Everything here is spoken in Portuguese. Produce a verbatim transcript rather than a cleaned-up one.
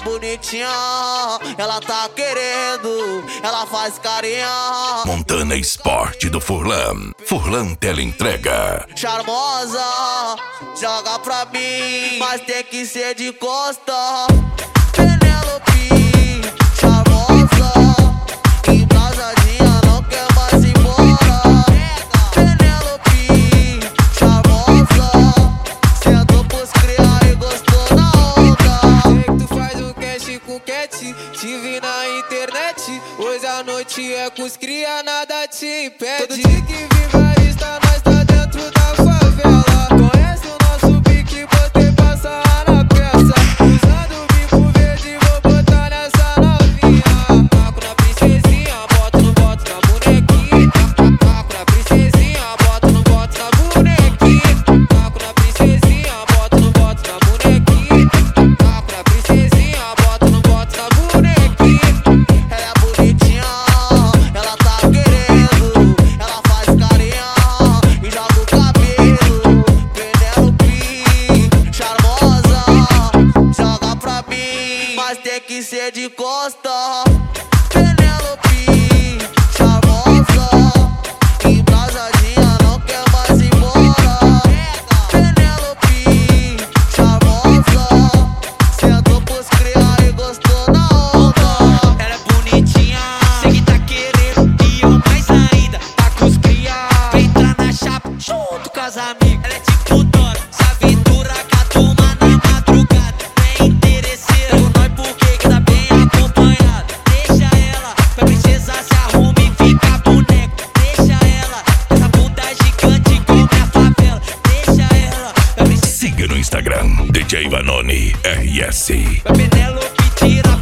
bonitinha, ela tá querendo, ela faz carinha. Montana Esporte do Furlan, Furlan Teleentrega. Charmosa, joga pra mim, mas tem que ser de costa. Penelope, charmosa, embrasadinha, não quer mais ir embora. Penelope, charmosa, sentou pros cria e gostou na onda. Sei que tu faz o cash com cat, te vi na internet. Hoje a noite é com os cria, nada te impede. Todo dia que vigarista, nós tá dentro da favela. Conhece o nosso pique, botei pra sarrar na peça. Usando o bico verde, vou botar nessa novinha. Taco na princesinha, bota no boto na bonequinha. Taco na princesinha, bota no boto na bonequinha. Taco na princesinha, bota no boto na bonequinha. Taco na princesinha, bota no boto na bonequinha. Ela é bonitinha, ela tá querendo, ela faz carinha e joga o cabelo. Penelope, charmosa, joga pra mim, mas tem que ser de costa. Penelope, charmosa, embrasadinha, não quer mais ir embora. Penelope, charmosa, sentou pros cria e gostou na onda. Ela é bonitinha, sei que tá querendo, e eu mais ainda, tá com os cria. Vem entrar na chapa, junto com as amigas. Ela é tipo Dora, se aventura com a turma na madrugada. Bem interesseira, com nós porque que tá bem acompanhada. Deixa ela, pra princesa se arruma e fica boneca. Deixa ela, essa bunda gigante como a favela. Deixa ela, pra princesa. Siga no Instagram, D J Vanoni R S. Pra Penelope tira